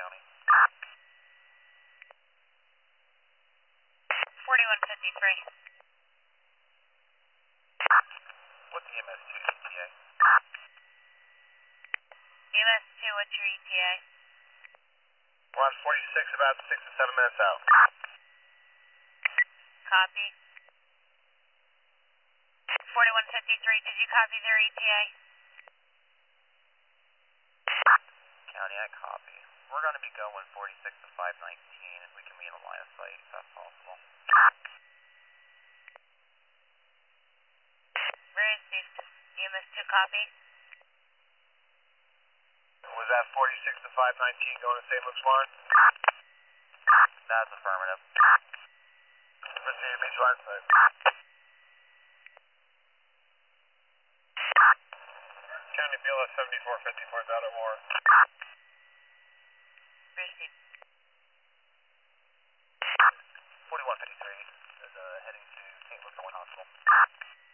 County. 4153. What's the EMS2 ETA? EMS2, what's your ETA? We're on 46, about 6 to 7 minutes out. Copy. 4153, did you copy their ETA? County, I copy. We're going to be going 46 to 519 if we can be in a line of sight, if that's possible. Where is this? EMS2 copy? Was that 46 to 519 going to St. Luke's Warren? That's affirmative. Proceed to meet you line of sight. County BLS 7454 is out at Warren. Proceed. 4153 is heading to St. Luke's Warren Hospital.